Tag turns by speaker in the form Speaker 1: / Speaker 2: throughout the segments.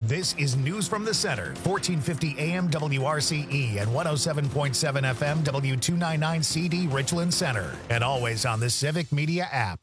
Speaker 1: This is News from the Center, 1450 AM WRCE and 107.7 FM W299 CD Richland Center, and always on the Civic Media app.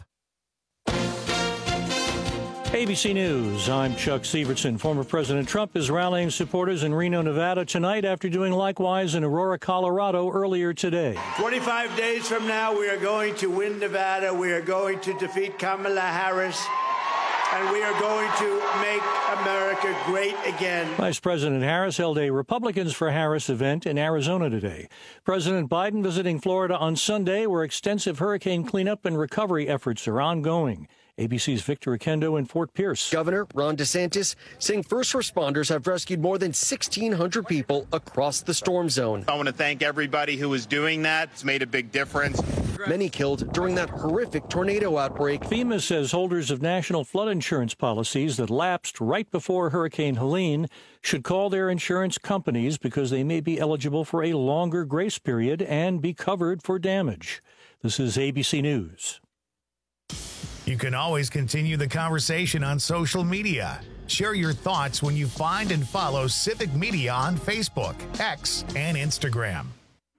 Speaker 2: ABC News, I'm Chuck Severson. Former President Trump is rallying supporters in Reno, Nevada tonight after doing likewise in Aurora, Colorado earlier today.
Speaker 3: 25 days from now, we are going to win Nevada. We are going to defeat Kamala Harris. And we are going to make America great again.
Speaker 2: Vice President Harris held a Republicans for Harris event in Arizona today. President Biden visiting Florida on Sunday, where extensive hurricane cleanup and recovery efforts are ongoing. ABC's Victor Oquendo in Fort Pierce.
Speaker 4: Governor Ron DeSantis saying first responders have rescued more than 1,600 people across the storm zone.
Speaker 5: I want to thank everybody who is doing that. It's made a big difference.
Speaker 4: Many killed during that horrific tornado outbreak.
Speaker 2: FEMA says holders of national flood insurance policies that lapsed right before Hurricane Helene should call their insurance companies because they may be eligible for a longer grace period and be covered for damage. This is ABC News.
Speaker 1: You can always continue the conversation on social media. Share your thoughts when you find and follow Civic Media on Facebook, X, and Instagram.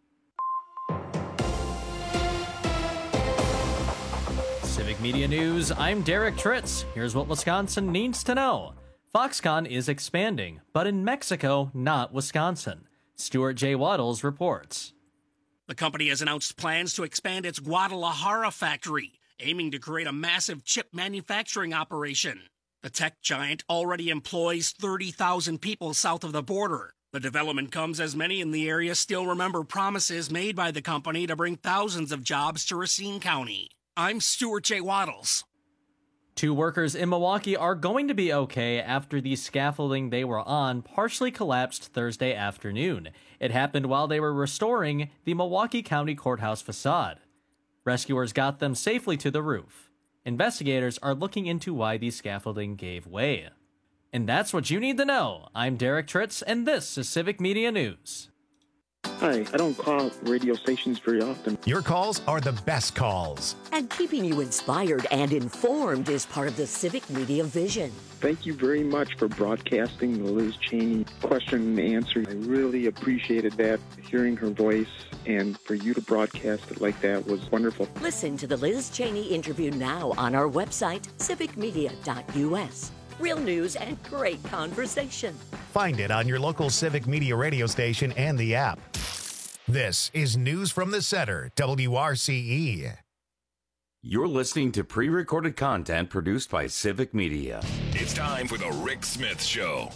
Speaker 6: Civic Media News, I'm Derek Tritz. Here's what Wisconsin needs to know. Foxconn is expanding, but in Mexico, not Wisconsin. Stuart J. Waddles reports.
Speaker 7: The company has announced plans to expand its Guadalajara factory, aiming to create a massive chip manufacturing operation. The tech giant already employs 30,000 people south of the border. The development comes as many in the area still remember promises made by the company to bring thousands of jobs to Racine County. I'm Stuart J. Waddles.
Speaker 6: 2 workers in Milwaukee are going to be okay after the scaffolding they were on partially collapsed Thursday afternoon. It happened while they were restoring the Milwaukee County Courthouse facade. Rescuers got them safely to the roof. Investigators are looking into why the scaffolding gave way. And that's what you need to know. I'm Derek Tritz, and this is Civic Media News.
Speaker 8: Hi, I don't call radio stations very often.
Speaker 1: Your calls are the best calls.
Speaker 9: And keeping you inspired and informed is part of the Civic Media vision.
Speaker 8: Thank you very much for broadcasting the Liz Cheney question and answer. I really appreciated that, hearing her voice, and for you to broadcast it like that was wonderful.
Speaker 9: Listen to the Liz Cheney interview now on our website, civicmedia.us. Real news and great conversation.
Speaker 1: Find it on your local Civic Media radio station and the app. This is News from the Center, WRCE.
Speaker 10: You're listening to pre-recorded content produced by Civic Media.
Speaker 11: It's time for the Rick Smith Show.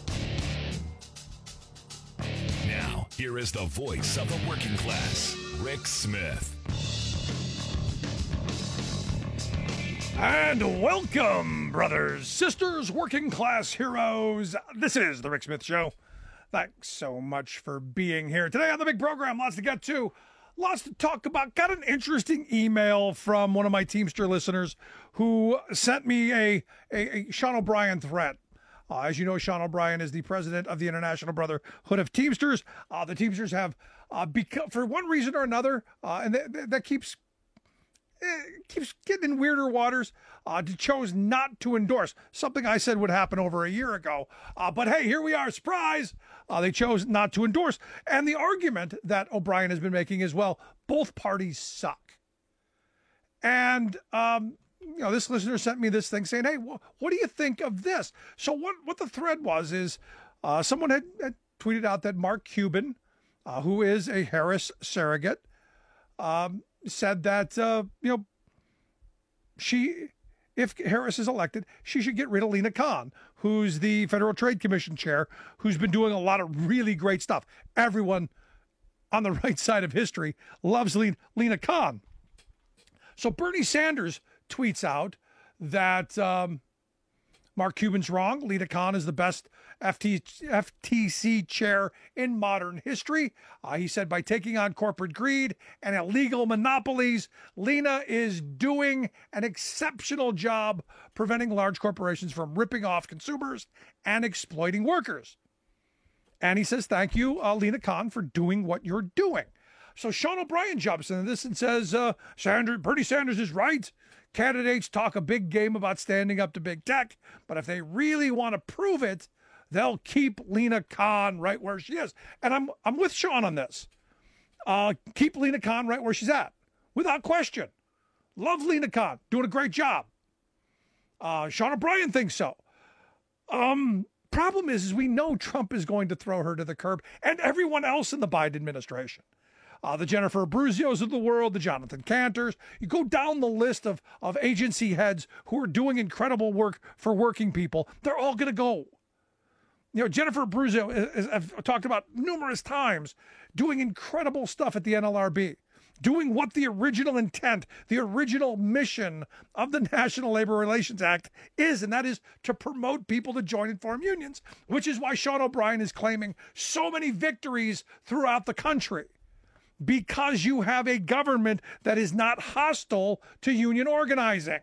Speaker 11: Now, here is the voice of the working class, Rick Smith.
Speaker 12: And welcome, brothers, sisters, working class heroes. This is the Rick Smith Show. Thanks so much for being here. Today on the big program, lots to get to, lots to talk about. Got an interesting email from one of my Teamster listeners who sent me a Sean O'Brien threat. As you know, Sean O'Brien is the president of the International Brotherhood of Teamsters. The Teamsters have, for one reason or another, and that keeps getting in weirder waters, chose not to endorse something I said would happen over a year ago. But hey, here we are, surprise! They chose not to endorse. And the argument that O'Brien has been making is, well, both parties suck. And, this listener sent me this thing saying, hey, what do you think of this? So what the thread was is someone had tweeted out that Mark Cuban, who is a Harris surrogate, said that, if Harris is elected, she should get rid of Lena Khan, who's the Federal Trade Commission chair, who's been doing a lot of really great stuff. Everyone on the right side of history loves Lena Khan. So Bernie Sanders tweets out that Mark Cuban's wrong. Lena Khan is the best FTC chair in modern history. He said by taking on corporate greed and illegal monopolies, Lena is doing an exceptional job preventing large corporations from ripping off consumers and exploiting workers. And he says, thank you, Lena Khan, for doing what you're doing. So Sean O'Brien jumps into this and says, Bernie Sanders is right. Candidates talk a big game about standing up to big tech, but if they really want to prove it, they'll keep Lena Khan right where she is. And I'm with Sean on this. Keep Lena Khan right where she's at, without question. Love Lena Khan, doing a great job. Sean O'Brien thinks so. Problem is we know Trump is going to throw her to the curb, and everyone else in the Biden administration. The Jennifer Abruzzios of the world, the Jonathan Cantors. You go down the list of agency heads who are doing incredible work for working people. They're all going to go. You know, Jennifer Abruzzo, I've talked about numerous times, doing incredible stuff at the NLRB, doing what the original intent, the original mission of the National Labor Relations Act is, and that is to promote people to join and form unions, which is why Sean O'Brien is claiming so many victories throughout the country, because you have a government that is not hostile to union organizing.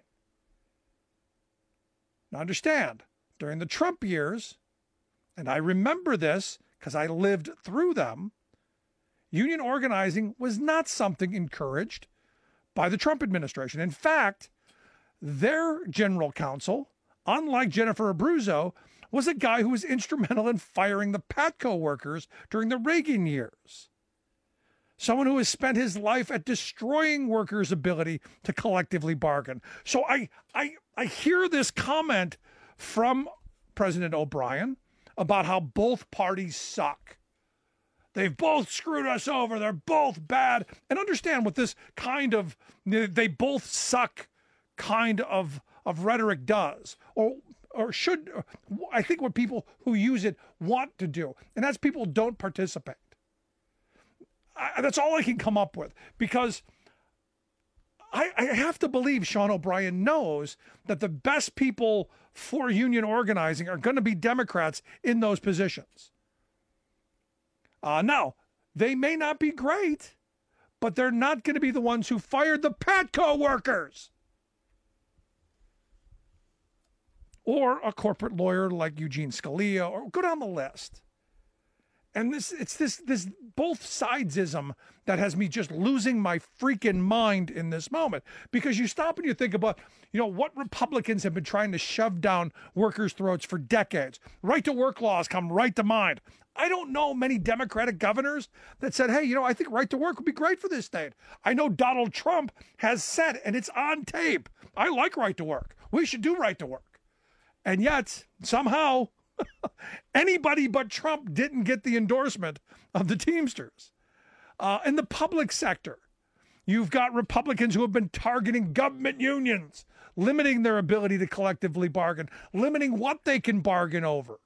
Speaker 12: Now understand, during the Trump years, and I remember this because I lived through them, union organizing was not something encouraged by the Trump administration. In fact, their general counsel, unlike Jennifer Abruzzo, was a guy who was instrumental in firing the PATCO workers during the Reagan years. Someone who has spent his life at destroying workers' ability to collectively bargain. So I hear this comment from President O'Brien about how both parties suck. They've both screwed us over. They're both bad. And understand what this kind of, they both suck kind of rhetoric does, or should, I think what people who use it want to do. And that's people don't participate. That's all I can come up with, because I have to believe Sean O'Brien knows that the best people for union organizing are going to be Democrats in those positions. Now, they may not be great, but they're not going to be the ones who fired the PATCO workers. Or a corporate lawyer like Eugene Scalia, or go down the list. And it's this both sidesism that has me just losing my freaking mind in this moment. Because you stop and you think about, what Republicans have been trying to shove down workers' throats for decades. Right to work laws come right to mind. I don't know many Democratic governors that said, hey, I think right to work would be great for this state. I know Donald Trump has said, and it's on tape, I like right to work. We should do right to work. And yet, somehow, anybody but Trump didn't get the endorsement of the Teamsters. In the public sector, you've got Republicans who have been targeting government unions, limiting their ability to collectively bargain, limiting what they can bargain over.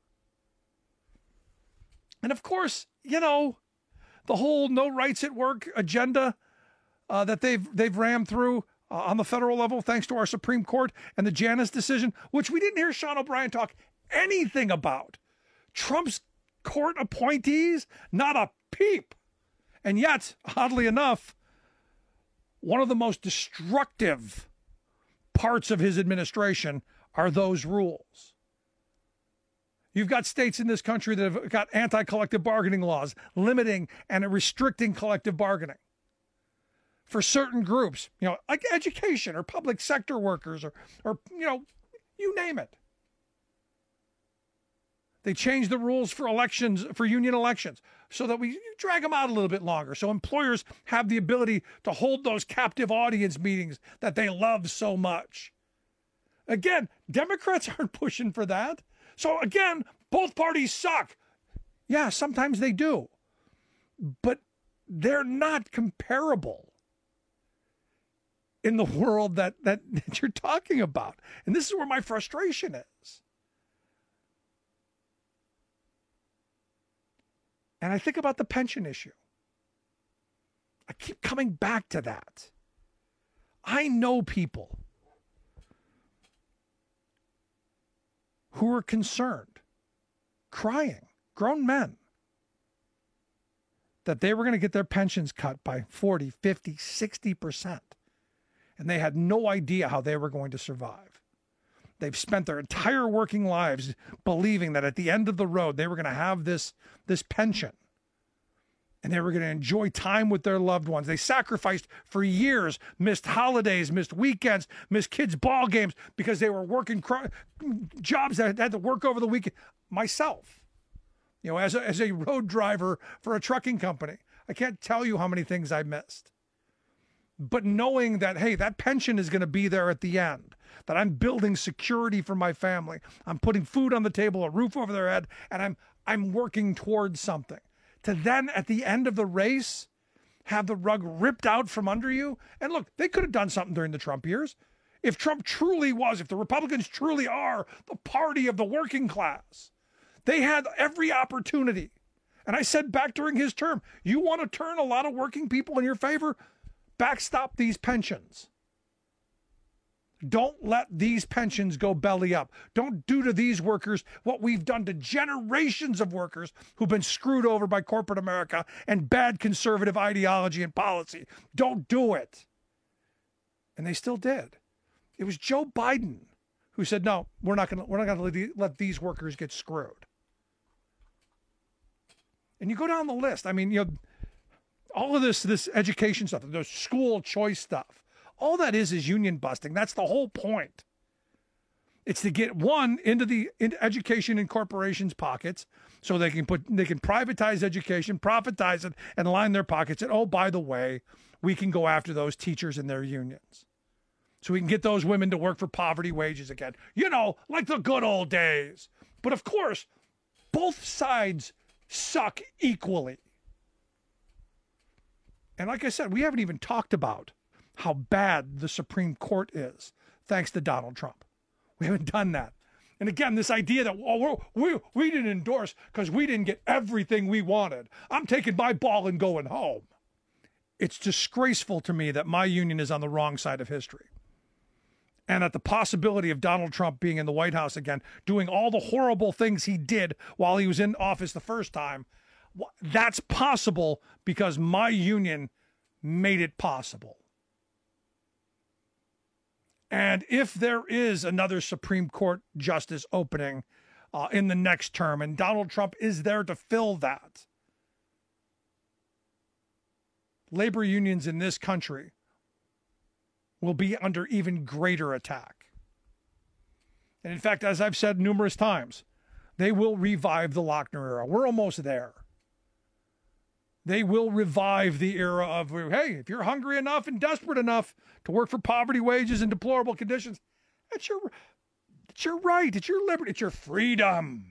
Speaker 12: And of course, the whole no rights at work agenda that they've rammed through on the federal level, thanks to our Supreme Court and the Janus decision, which we didn't hear Sean O'Brien talk anything about. Trump's court appointees, not a peep. And yet, oddly enough, one of the most destructive parts of his administration are those rules. You've got states in this country that have got anti-collective bargaining laws, limiting and restricting collective bargaining for certain groups, like education or public sector workers or you name it. They changed the rules for elections, for union elections, so that we drag them out a little bit longer. So employers have the ability to hold those captive audience meetings that they love so much. Again, Democrats aren't pushing for that. So again, both parties suck. Yeah, sometimes they do. But they're not comparable in the world that you're talking about. And this is where my frustration is. And I think about the pension issue. I keep coming back to that. I know people who are concerned, crying, grown men, that they were going to get their pensions cut by 40, 50, 60%. And they had no idea how they were going to survive. They've spent their entire working lives believing that at the end of the road, they were going to have this pension. And they were going to enjoy time with their loved ones. They sacrificed for years, missed holidays, missed weekends, missed kids' ball games because they were working jobs that had to work over the weekend. myself. As a road driver for a trucking company, I can't tell you how many things I missed. But knowing that, hey, that pension is going to be there at the end, that I'm building security for my family, I'm putting food on the table, a roof over their head, and I'm working towards something. To then, at the end of the race, have the rug ripped out from under you. And look, they could have done something during the Trump years. If Trump truly was, if the Republicans truly are the party of the working class, they had every opportunity. And I said back during his term, you want to turn a lot of working people in your favor? Backstop these pensions. Don't let these pensions go belly up. Don't do to these workers what we've done to generations of workers who've been screwed over by corporate America and bad conservative ideology and policy. Don't do it. And they still did. It was Joe Biden who said, no, we're not going to let these workers get screwed. And you go down the list. I mean, all of this education stuff, the school choice stuff, all that is union busting. That's the whole point. It's to get into education in corporations' pockets so they can privatize education, profitize it, and line their pockets. And oh, by the way, we can go after those teachers and their unions. So we can get those women to work for poverty wages again. Like the good old days. But of course, both sides suck equally. And like I said, we haven't even talked about how bad the Supreme Court is, thanks to Donald Trump. We haven't done that. And again, this idea that we didn't endorse because we didn't get everything we wanted. I'm taking my ball and going home. It's disgraceful to me that my union is on the wrong side of history. And at the possibility of Donald Trump being in the White House again, doing all the horrible things he did while he was in office the first time, that's possible because my union made it possible. And if there is another Supreme Court justice opening in the next term, and Donald Trump is there to fill that, labor unions in this country will be under even greater attack. And in fact, as I've said numerous times, they will revive the Lochner era. We're almost there. They will revive the era of, hey, if you're hungry enough and desperate enough to work for poverty wages and deplorable conditions, it's your right, it's your liberty, it's your freedom.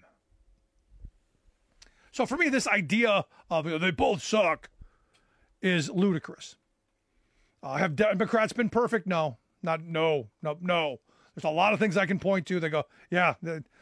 Speaker 12: So for me, this idea of they both suck is ludicrous. Have Democrats been perfect? No. No. There's a lot of things I can point to that go, yeah,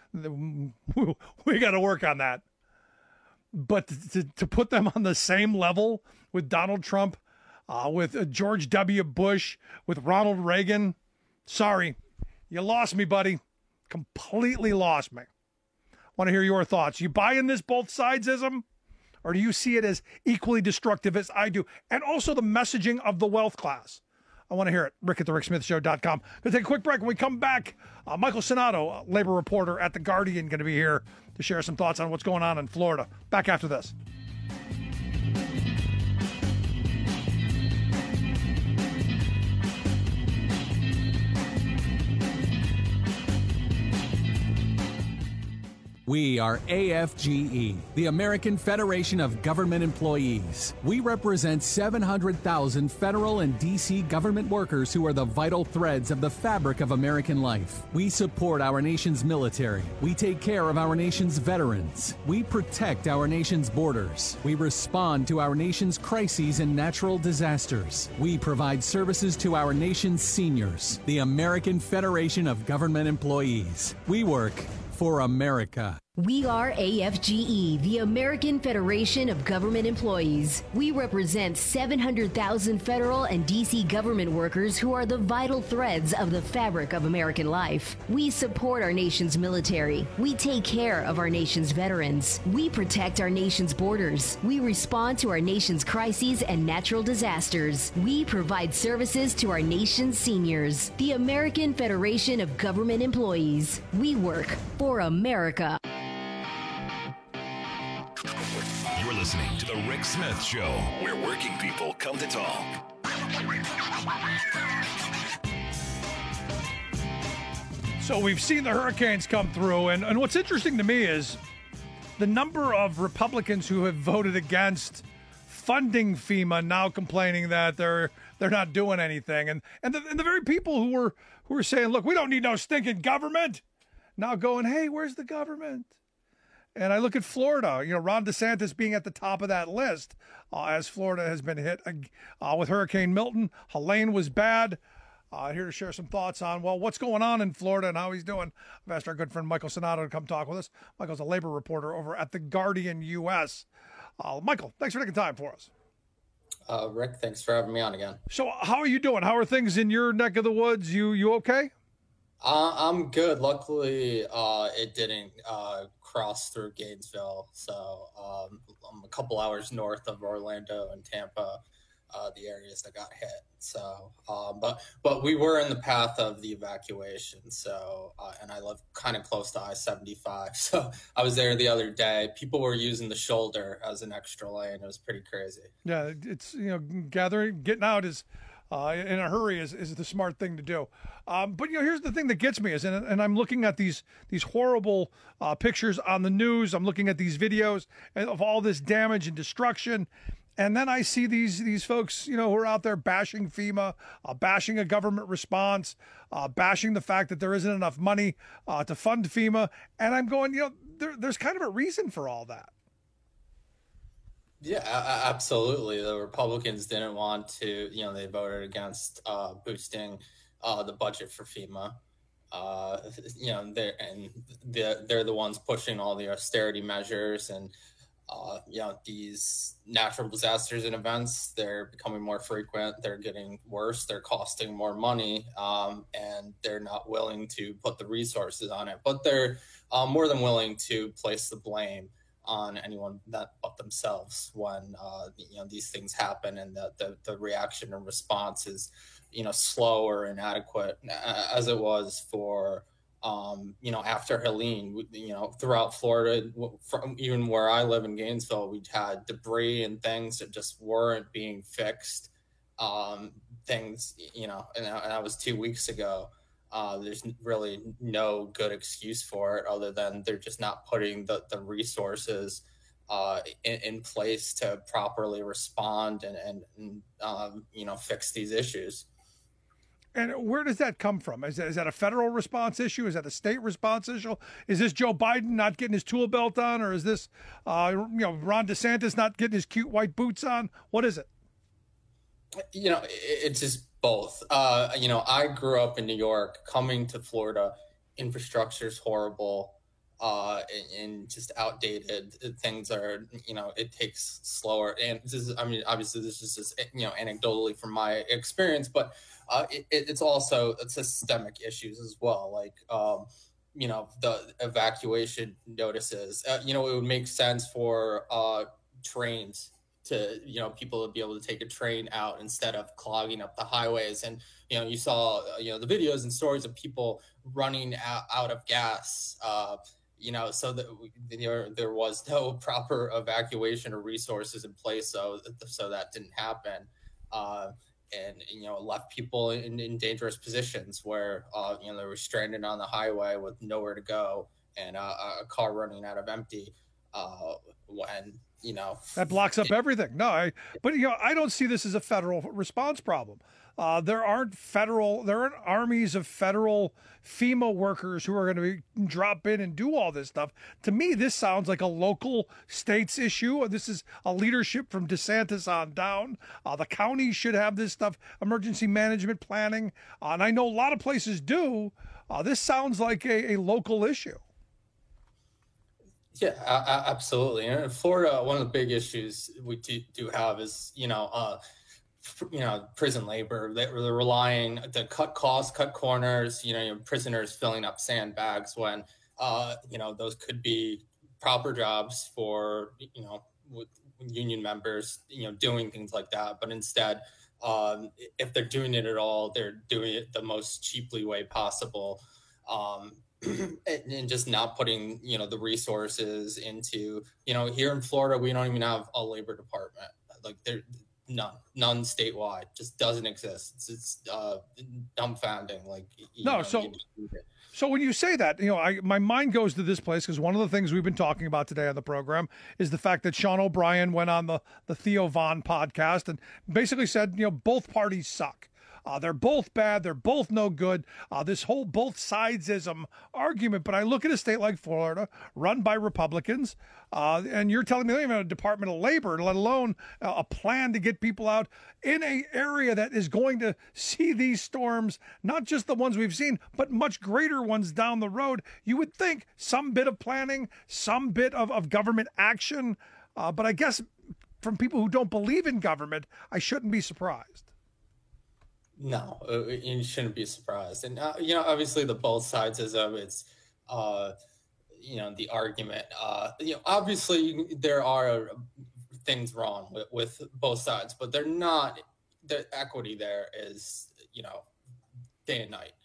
Speaker 12: we got to work on that. But to put them on the same level with Donald Trump, with George W. Bush, with Ronald Reagan, sorry, you lost me, buddy. Completely lost me. Want to hear your thoughts. You buying this both sidesism? Or do you see it as equally destructive as I do? And also the messaging of the wealth class. I want to hear it. Rick at thericksmithshow.com. Going to take a quick break. When we come back, Michael Sonato, labor reporter at The Guardian, going to be here to share some thoughts on what's going on in Florida. Back after this.
Speaker 13: We are AFGE, the American Federation of Government Employees. We represent 700,000 federal and D.C. government workers who are the vital threads of the fabric of American life. We support our nation's military. We take care of our nation's veterans. We protect our nation's borders. We respond to our nation's crises and natural disasters. We provide services to our nation's seniors. The American Federation of Government Employees. We work for America.
Speaker 14: We are AFGE, the American Federation of Government Employees. We represent 700,000 federal and D.C. government workers who are the vital threads of the fabric of American life. We support our nation's military. We take care of our nation's veterans. We protect our nation's borders. We respond to our nation's crises and natural disasters. We provide services to our nation's seniors. The American Federation of Government Employees. We work for America.
Speaker 11: You're listening to The Rick Smith Show, where working people come to talk.
Speaker 12: So we've seen the hurricanes come through, and what's interesting to me is the number of Republicans who have voted against funding FEMA now complaining that they're not doing anything, and the very people who were saying, look, we don't need no stinking government, now going, hey, where's the government? And I look at Florida, Ron DeSantis being at the top of that list, as Florida has been hit with Hurricane Milton. Helene was bad. Here to share some thoughts on, what's going on in Florida and how he's doing. I've asked our good friend Michael Sonato to come talk with us. Michael's a labor reporter over at The Guardian U.S. Michael, thanks for taking time for us.
Speaker 15: Rick, thanks for having me on again.
Speaker 12: So how are you doing? How are things in your neck of the woods? You okay?
Speaker 15: I'm good. Luckily, it didn't cross through Gainesville. So I'm a couple hours north of Orlando and Tampa, the areas that got hit. So, but we were in the path of the evacuation. So, and I live kind of close to I-75. So I was there the other day. People were using the shoulder as an extra lane. It was pretty crazy. Yeah,
Speaker 12: it's, getting out is in a hurry is the smart thing to do. But here's the thing that gets me and I'm looking at these horrible pictures on the news. I'm looking at these videos of all this damage and destruction. And then I see these folks, who are out there bashing FEMA, bashing a government response, bashing the fact that there isn't enough money to fund FEMA. And I'm going, there's kind of a reason for all that.
Speaker 15: Yeah, absolutely. The Republicans didn't want to, they voted against boosting the budget for FEMA. They're the ones pushing all the austerity measures and these natural disasters and events, they're becoming more frequent. They're getting worse. They're costing more money, and they're not willing to put the resources on it. But they're more than willing to place the blame on anyone but themselves when these things happen, and the reaction and response is slow or inadequate, as it was for. After Helene, throughout Florida, from even where I live in Gainesville, we had debris and things that just weren't being fixed. And that was 2 weeks ago. There's really no good excuse for it other than they're just not putting the resources in place to properly respond and fix these issues.
Speaker 12: And where does that come from? Is that a federal response issue? Is that a state response issue? Is this Joe Biden not getting his tool belt on? Or is this, Ron DeSantis not getting his cute white boots on? What is it?
Speaker 15: It's just both. I grew up in New York. Coming to Florida, infrastructure is horrible and just outdated. Things are, it takes slower. And this is, obviously this is just, anecdotally from my experience, but it's also systemic issues as well. Like, the evacuation notices, it would make sense for trains to, people to be able to take a train out instead of clogging up the highways. And, you saw, the videos and stories of people running out of gas, so that there was no proper evacuation or resources in place. So that didn't happen. And left people in dangerous positions where they were stranded on the highway with nowhere to go and a car running out of empty when
Speaker 12: that blocks up everything. No, but I don't see this as a federal response problem. There aren't armies of federal FEMA workers who are going to drop in and do all this stuff. To me, this sounds like a local states issue. This is a leadership from DeSantis on down. The county should have this stuff, emergency management planning. And I know a lot of places do. This sounds like a local issue.
Speaker 15: Yeah, absolutely. And in Florida, one of the big issues we do have is, prison labor. They're relying to cut costs, cut corners, prisoners filling up sandbags when, those could be proper jobs for, with union members, doing things like that. But instead, if they're doing it at all, they're doing it the most cheaply way possible. And just not putting, the resources into, here in Florida, we don't even have a labor department. Like there, none statewide, just doesn't exist. It's dumbfounding. Like,
Speaker 12: So when you say that, my mind goes to this place because one of the things we've been talking about today on the program is the fact that Sean O'Brien went on the Theo Von podcast and basically said, both parties suck. They're both bad. They're both no good. This whole both sidesism argument. But I look at a state like Florida, run by Republicans, and you're telling me they don't even have a Department of Labor, let alone a plan to get people out in an area that is going to see these storms, not just the ones we've seen, but much greater ones down the road. You would think some bit of planning, some bit of government action. But I guess from people who don't believe in government, I shouldn't be surprised.
Speaker 15: No, you shouldn't be surprised. And, obviously the both sides of it's, the argument, obviously there are things wrong with both sides, but they're not, the equity there is, day and night.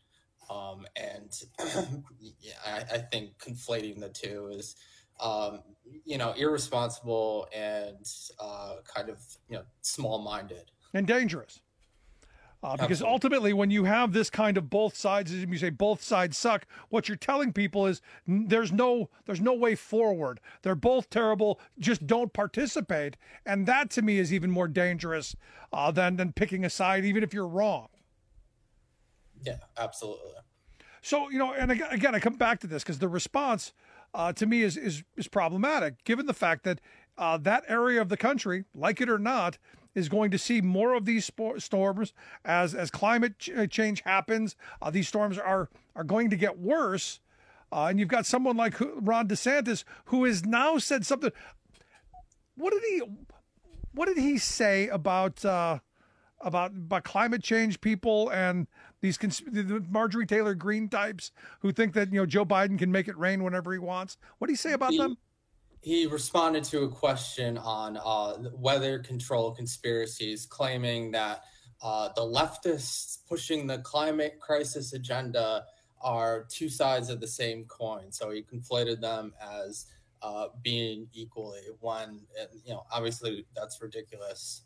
Speaker 15: I think conflating the two is, irresponsible and kind of, small-minded.
Speaker 12: And dangerous. Because ultimately, when you have this kind of both sides, as you say, both sides suck, what you're telling people is there's no way forward. They're both terrible. Just don't participate. And that, to me, is even more dangerous than picking a side, even if you're wrong.
Speaker 15: Yeah, absolutely.
Speaker 12: So, and again, I come back to this because the response to me is problematic, given the fact that that area of the country, like it or not, is going to see more of these storms as climate change happens. These storms are going to get worse. And you've got someone like Ron DeSantis who has now said something. What did he say about climate change people and these the Marjorie Taylor Greene types who think that Joe Biden can make it rain whenever he wants? What did he say about them?
Speaker 15: He responded to a question on weather control conspiracies, claiming that the leftists pushing the climate crisis agenda are two sides of the same coin. So he conflated them as being equally when, obviously that's ridiculous.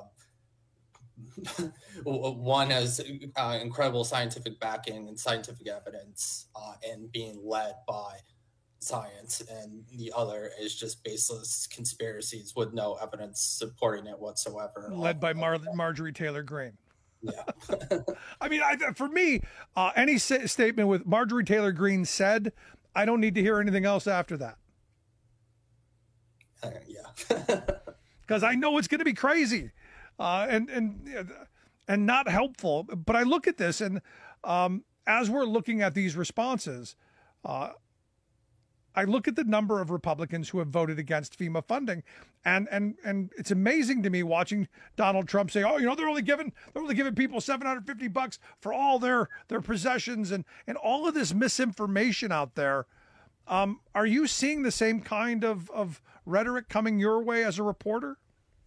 Speaker 15: One has incredible scientific backing and scientific evidence and being led by science, and the other is just baseless conspiracies with no evidence supporting it whatsoever.
Speaker 12: Led by Marjorie Taylor Greene.
Speaker 15: Yeah.
Speaker 12: I mean, for me, any statement with Marjorie Taylor Greene said, I don't need to hear anything else after that.
Speaker 15: Yeah.
Speaker 12: Because I know it's going to be crazy and not helpful. But I look at this, and as we're looking at these responses, I look at the number of Republicans who have voted against FEMA funding, and it's amazing to me watching Donald Trump say, "Oh, they're only giving people $750 for all their possessions," and all of this misinformation out there. Are you seeing the same kind of rhetoric coming your way as a reporter?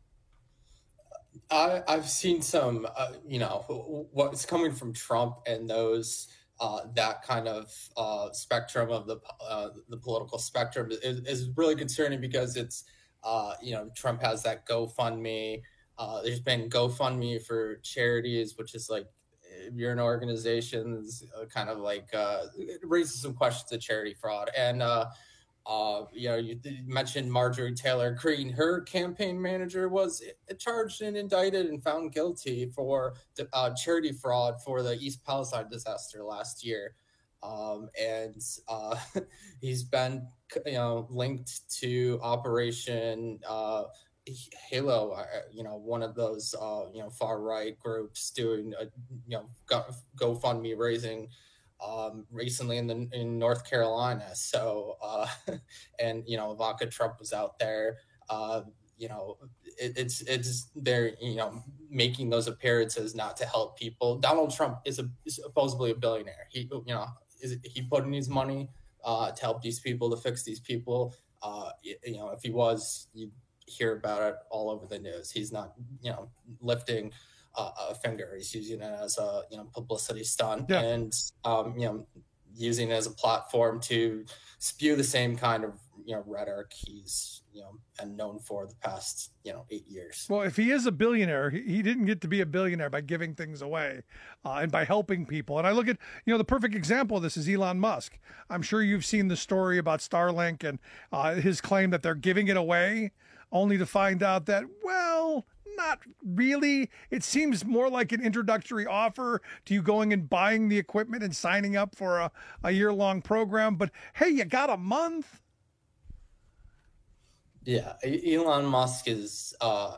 Speaker 15: I've seen some, what's coming from Trump and those. That kind of spectrum of the political spectrum is really concerning because it's, Trump has that GoFundMe. There's been GoFundMe for charities, which is like, if you're an organization, kind of like it raises some questions of charity fraud. And, you mentioned Marjorie Taylor Greene. Her campaign manager was charged and indicted and found guilty for charity fraud for the East Palestine disaster last year. He's been, linked to Operation Halo, one of those, far-right groups doing, GoFundMe raising recently in North Carolina. So, and, Ivanka Trump was out there, it's they're, making those appearances not to help people. Donald Trump is supposedly a billionaire. He put in his money to help these people, to fix these people. If he was, you'd hear about it all over the news. He's not, lifting a finger. He's using it as a publicity stunt.
Speaker 12: Yeah.
Speaker 15: And using it as a platform to spew the same kind of rhetoric he's and known for the past 8 years.
Speaker 12: Well, if he is a billionaire, he didn't get to be a billionaire by giving things away and by helping people. And I look at the perfect example of this is Elon Musk. I'm sure you've seen the story about Starlink and his claim that they're giving it away, only to find out that, well, not really. It seems more like an introductory offer to you going and buying the equipment and signing up for a year-long program. But hey, you got a month.
Speaker 15: Yeah, Elon Musk is,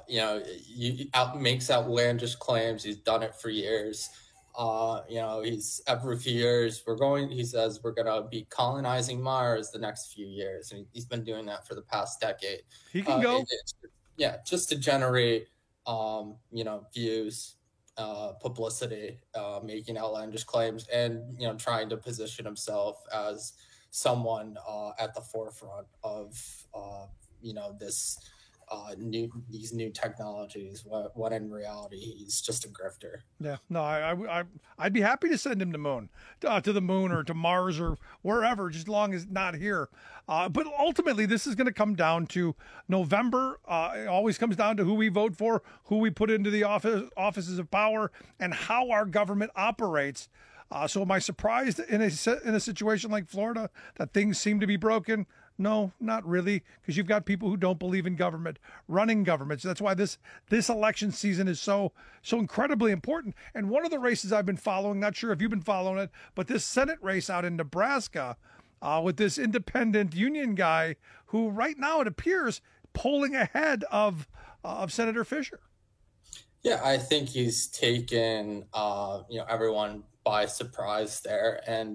Speaker 15: makes outlandish claims. He's done it for years. He's every few years he says we're going to be colonizing Mars the next few years. And he's been doing that for the past decade.
Speaker 12: He can go.
Speaker 15: Just to generate, views, publicity, making outlandish claims and, trying to position himself as someone at the forefront of, these new technologies, when in reality he's just a grifter.
Speaker 12: Yeah, no, I'd be happy to send him to the moon or to Mars or wherever, just as long as not here. But ultimately, this is going to come down to November. It always comes down to who we vote for, who we put into the offices of power, and how our government operates. So am I surprised in a situation like Florida that things seem to be broken? No, not really, because you've got people who don't believe in government running governments. That's why this election season is so incredibly important. And one of the races I've been following, not sure if you've been following it, but this Senate race out in Nebraska with this independent union guy who right now it appears polling ahead of Senator Fisher.
Speaker 15: Yeah, I think he's taken everyone by surprise there, and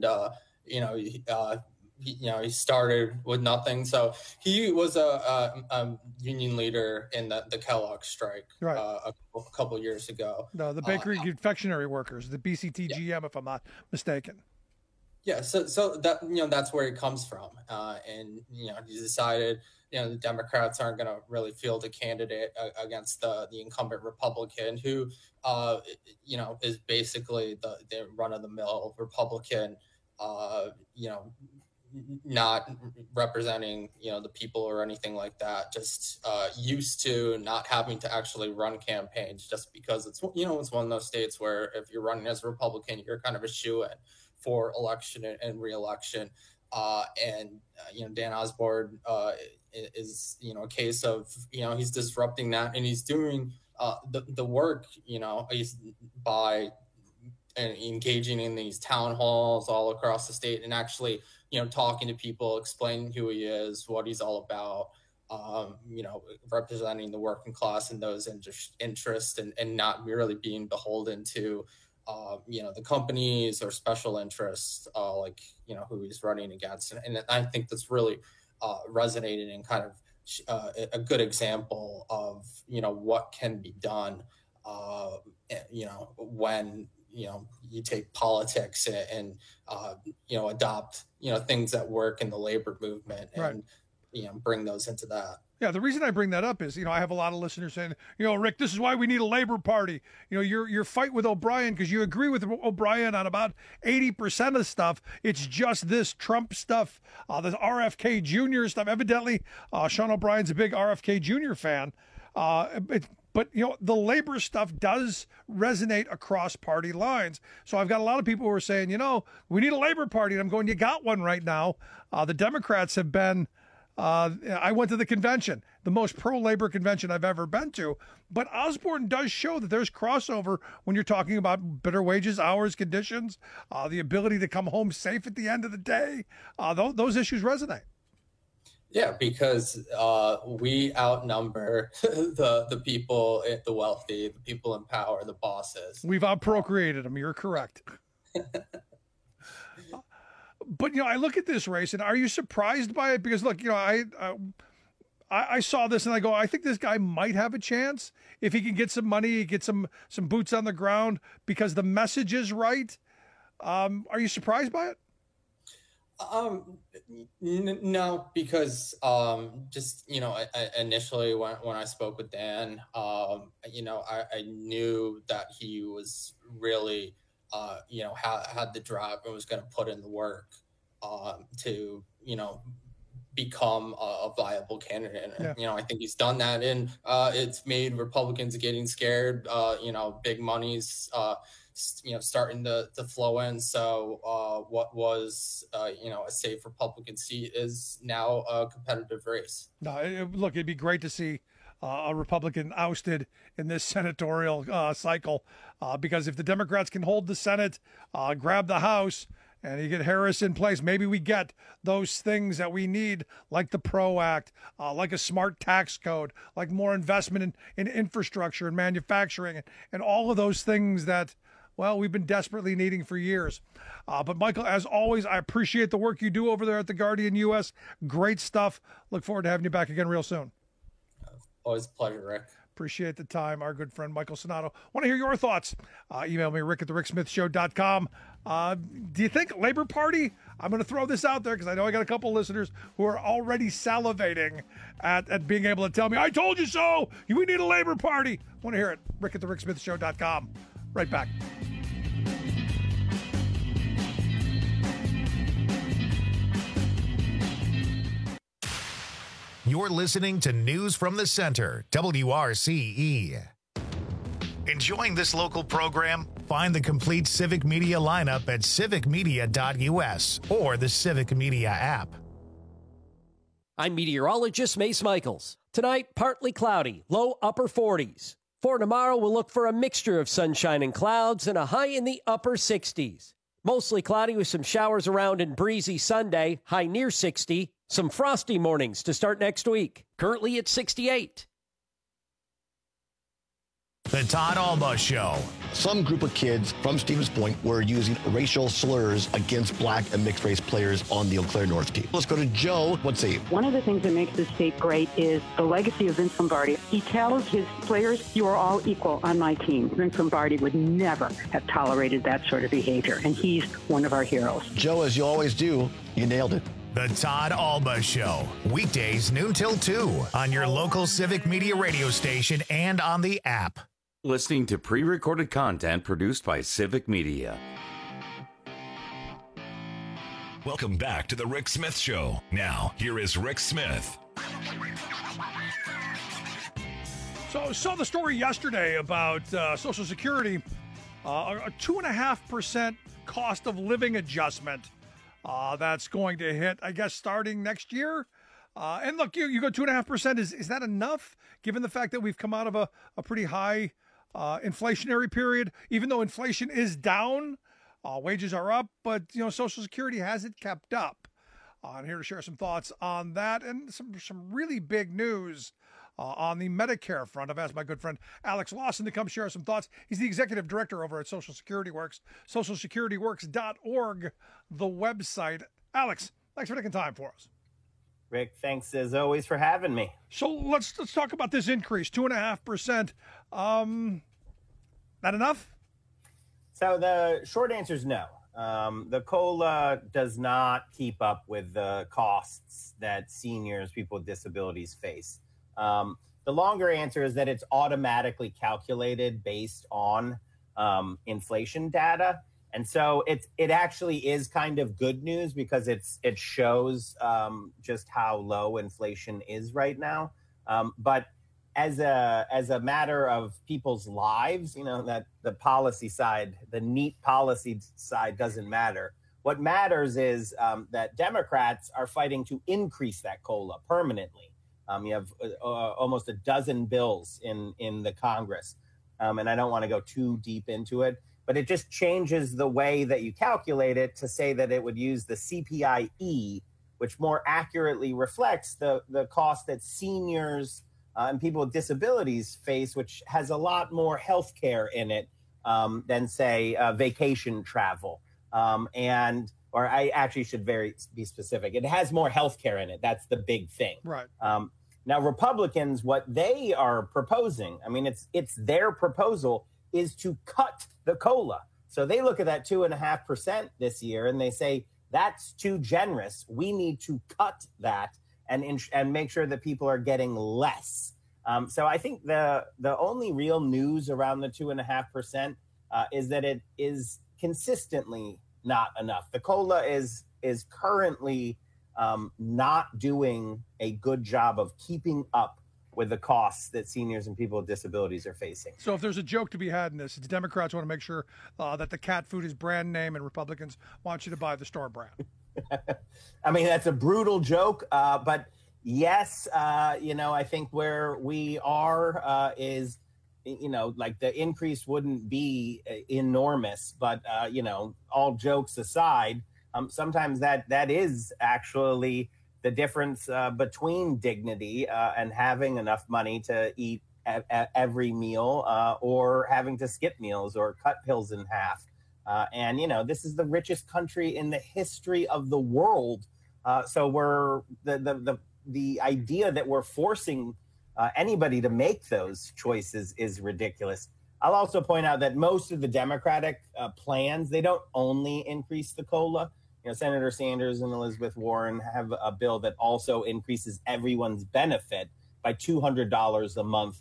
Speaker 15: he started with nothing. So he was a union leader in the Kellogg strike a couple years ago.
Speaker 12: No, the bakery confectionery workers, the BCTGM, if I'm not mistaken.
Speaker 15: Yeah, so that that's where it comes from, and he decided the Democrats aren't going to really field a candidate against the incumbent Republican who is basically the run-of-the-mill Republican, not representing the people or anything like that, just used to not having to actually run campaigns, just because it's it's one of those states where if you're running as a Republican, you're kind of a shoo-in for election and re-election. Dan Osborne is a case of he's disrupting that, and he's doing the work he's by engaging in these town halls all across the state and actually talking to people, explaining who he is, what he's all about, representing the working class and those interests, and not merely being beholden to the companies or special interests who he's running against. And I think that's really resonated in kind of a good example of what can be done when you take politics and adopt things that work in the labor movement and bring those into that.
Speaker 12: Yeah, the reason I bring that up is, I have a lot of listeners saying, Rick, this is why we need a Labor Party. Your fight with O'Brien, because you agree with O'Brien on about 80% of stuff. It's just this Trump stuff, the RFK Jr. stuff. Evidently, Sean O'Brien's a big RFK Jr. fan. But the labor stuff does resonate across party lines. So I've got a lot of people who are saying, we need a Labor Party. And I'm going, you got one right now. The Democrats have been... I went to the convention, the most pro-labor convention I've ever been to. But Osborne does show that there's crossover when you're talking about better wages, hours, conditions, the ability to come home safe at the end of the day. Those issues resonate.
Speaker 15: Yeah, because we outnumber the people, the wealthy, the people in power, the bosses.
Speaker 12: We've outprocreated them. You're correct. But, I look at this race, and are you surprised by it? Because, look, I saw this, and I go, I think this guy might have a chance if he can get some money, get some boots on the ground, because the message is right. Are you surprised by it?
Speaker 15: No, because initially when I spoke with Dan, I knew that he was really had the drive and was going to put in the work to, become a viable candidate. And,
Speaker 12: Yeah.
Speaker 15: I think he's done that, and it's made Republicans getting scared. Big money's, starting to flow in. So what was, a safe Republican seat is now a competitive race.
Speaker 12: No, look, it'd be great to see a Republican ousted in this senatorial cycle, because if the Democrats can hold the Senate, grab the House, and you get Harris in place, maybe we get those things that we need, like the PRO Act, like a smart tax code, like more investment in infrastructure and manufacturing, and all of those things that, well, we've been desperately needing for years. But Michael, as always, I appreciate the work you do over there at the Guardian US. Great stuff. Look forward to having you back again real soon.
Speaker 15: Always a pleasure, Rick.
Speaker 12: Appreciate the time. Our good friend Michael Sonato. Want to hear your thoughts? Email me, rick@thericksmithshow.com. Do you think Labor Party, I'm going to throw this out there because I know I got a couple listeners who are already salivating at being able to tell me, I told you so, we need a Labor Party. Want to hear it? rick@thericksmithshow.com. Right back.
Speaker 1: You're listening to News from the Center, WRCE. Enjoying this local program? Find the complete Civic Media lineup at civicmedia.us or the Civic Media app.
Speaker 16: I'm meteorologist Mace Michaels. Tonight, partly cloudy, low upper 40s. For tomorrow, we'll look for a mixture of sunshine and clouds and a high in the upper 60s. Mostly cloudy with some showers around and breezy Sunday, high near 60. Some frosty mornings to start next week. Currently at 68.
Speaker 1: The Todd Alba Show.
Speaker 17: Some group of kids from Stevens Point were using racial slurs against black and mixed race players on the Eau Claire North team. Let's go to Joe. Let's see.
Speaker 18: One of the things that makes this state great is the legacy of Vince Lombardi. He tells his players, you are all equal on my team. Vince Lombardi would never have tolerated that sort of behavior, and he's one of our heroes.
Speaker 17: Joe, as you always do, you nailed it.
Speaker 1: The Todd Alba Show. Weekdays noon till 2 on your local Civic Media radio station and on the app.
Speaker 10: Listening to pre-recorded content produced by Civic Media.
Speaker 11: Welcome back to the Rick Smith Show. Now, here is Rick Smith.
Speaker 12: So, saw the story yesterday about Social Security, a 2.5% cost of living adjustment that's going to hit, I guess, starting next year. And look, you go 2.5%. Is that enough, given the fact that we've come out of a pretty high inflationary period? Even though inflation is down, wages are up, but Social Security hasn't kept up. I'm here to share some thoughts on that and some really big news on the Medicare front. I've asked my good friend Alex Lawson to come share some thoughts. He's the executive director over at Social Security Works, socialsecurityworks.org, the website. Alex, thanks for taking time for us.
Speaker 19: Rick, thanks as always for having me.
Speaker 12: So let's talk about this increase, 2.5%. That enough?
Speaker 19: So the short answer is no. The COLA does not keep up with the costs that seniors, people with disabilities face. The longer answer is that it's automatically calculated based on inflation data. And so it actually is kind of good news because it shows just how low inflation is right now. But as a matter of people's lives, that the policy side, the neat policy side doesn't matter. What matters is that Democrats are fighting to increase that COLA permanently. You have almost a dozen bills in the Congress, and I don't want to go too deep into it, but it just changes the way that you calculate it to say that it would use the CPI-E, which more accurately reflects the cost that seniors and people with disabilities face, which has a lot more health care in it than, say, vacation travel. Or I actually should be specific. It has more health care in it. That's the big thing.
Speaker 12: Right.
Speaker 19: Now, Republicans, what they are proposing, I mean, it's their proposal, is to cut the COLA. So they look at that 2.5% this year and they say, that's too generous. We need to cut that and make sure that people are getting less. So I think the only real news around the 2.5% is that it is consistently not enough. The COLA is currently not doing a good job of keeping up with the costs that seniors and people with disabilities are facing.
Speaker 12: So if there's a joke to be had in this, it's Democrats want to make sure that the cat food is brand name and Republicans want you to buy the store brand.
Speaker 19: I mean, that's a brutal joke, but yes, I think where we are is, like the increase wouldn't be enormous, but, all jokes aside, sometimes that is actually the difference between dignity and having enough money to eat every meal or having to skip meals or cut pills in half. And this is the richest country in the history of the world. So we're the idea that we're forcing anybody to make those choices is ridiculous. I'll also point out that most of the Democratic plans, they don't only increase the COLA. Senator Sanders and Elizabeth Warren have a bill that also increases everyone's benefit by $200 a month.